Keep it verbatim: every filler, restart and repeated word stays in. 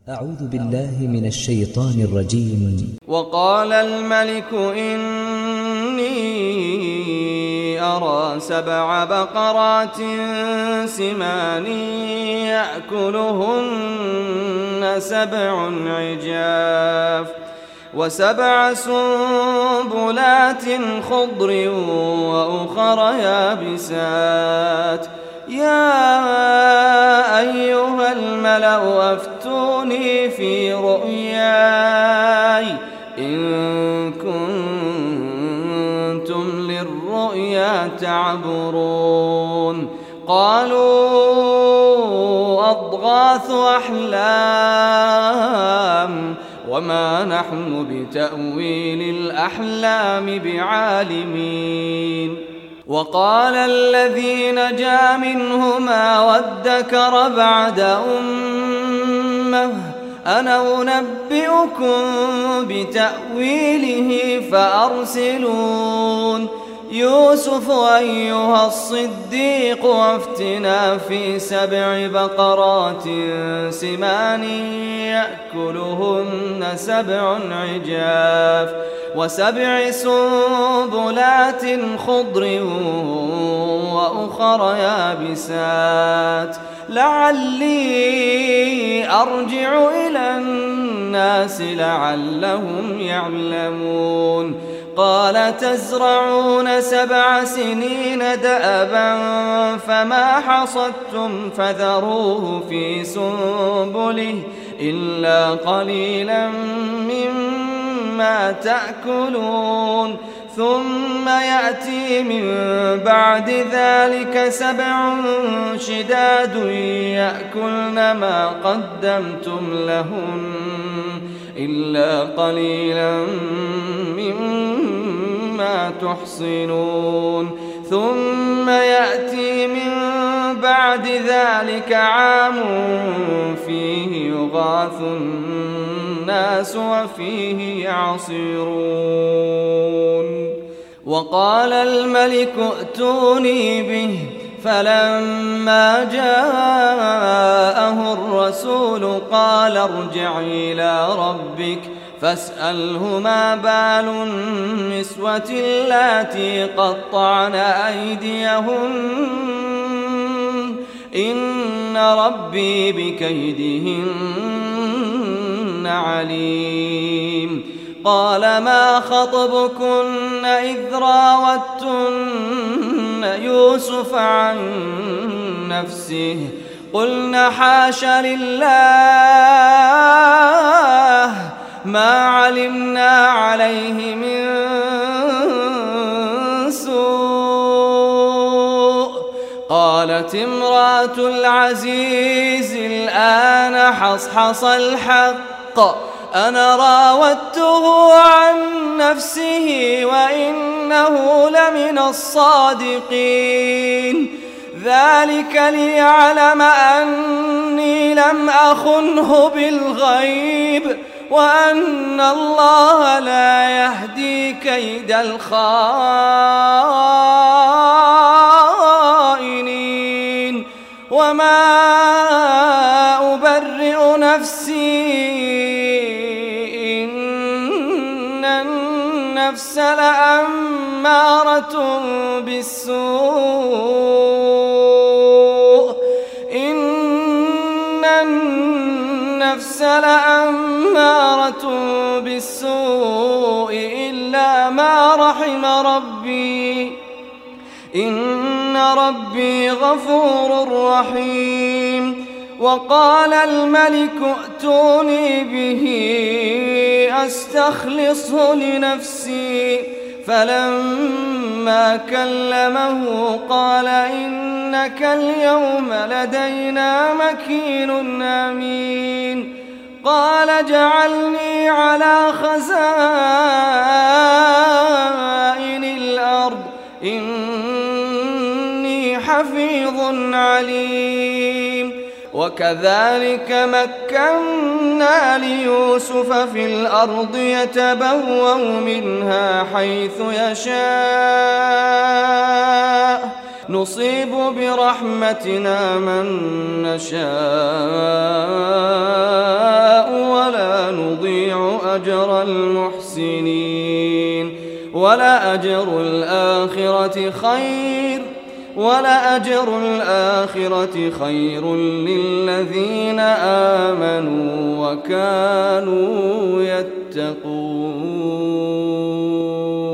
أعوذ بالله من الشيطان الرجيم. وقال الملك إني أرى سبع بقرات سمان يأكلهن سبع عجاف وسبع سنبلات خضر وأخر يابسات يا أيها الملأ أفتوني في رؤياي إن كنتم للرؤيا تعبرون. قالوا أضغاث أحلام وما نحن بتأويل الأحلام بعالمين. وقال الذي نجا منهما وادكر بعد أمة أنا أنبئكم بتأويله فأرسلون. يوسف أيها الصديق أفتنا في سبع بقرات سمان يأكلهن سبع عجاف وسبع سنبلات خضر وأخر يابسات لعلي أرجع إلى الناس لعلهم يعلمون. قال تزرعون سبع سنين دأبا فما حصدتم فذروه في سنبله إلا قليلا مما تأكلون. ثم يأتي من بعد ذلك سبع شداد يأكلن ما قدمتم لهن إلا قليلا مما تحصنون. ثم يأتي من بعد ذلك عام فيه يغاث الناس وفيه يعصرون. وقال الملك ائتوني به فلما جاءه الرسول قال ارجع إلى ربك فاسأله ما بال النسوة اللاتي قطعن أيديهن إن ربي بكيدهن عليم. قال ما خطبكن إذ راوتن يوسف عن نفسه قلنا حاش لله ما علمنا عليه من سوء. قالت امرأة العزيز الآن حصحص الحق أنا راودته عن نفسه وإنه لمن الصادقين. ذلك ليعلم أني لم أخنه بالغيب وأن الله لا يهدي كيد الخائنين. وما أبرئ نفسي إن النفس لأمارة بالسوء إن النفس لأمارة بالسوء إلا ما رحم ربي إن ربي غفور رحيم. وقال الملك ائتوني به أستخلصه لنفسي فلما كلمه قال إنك اليوم لدينا مكين أمين. قال جعلني على خزائن الأرض إني حفيظ عليم. وكذلك مكنا ليوسف في الأرض يتبوأ منها حيث يشاء نصيب برحمتنا من نشاء أجر المحسنين ولأجر الآخرة خير ولأجر الآخرة خير للذين آمنوا وكانوا يتقون.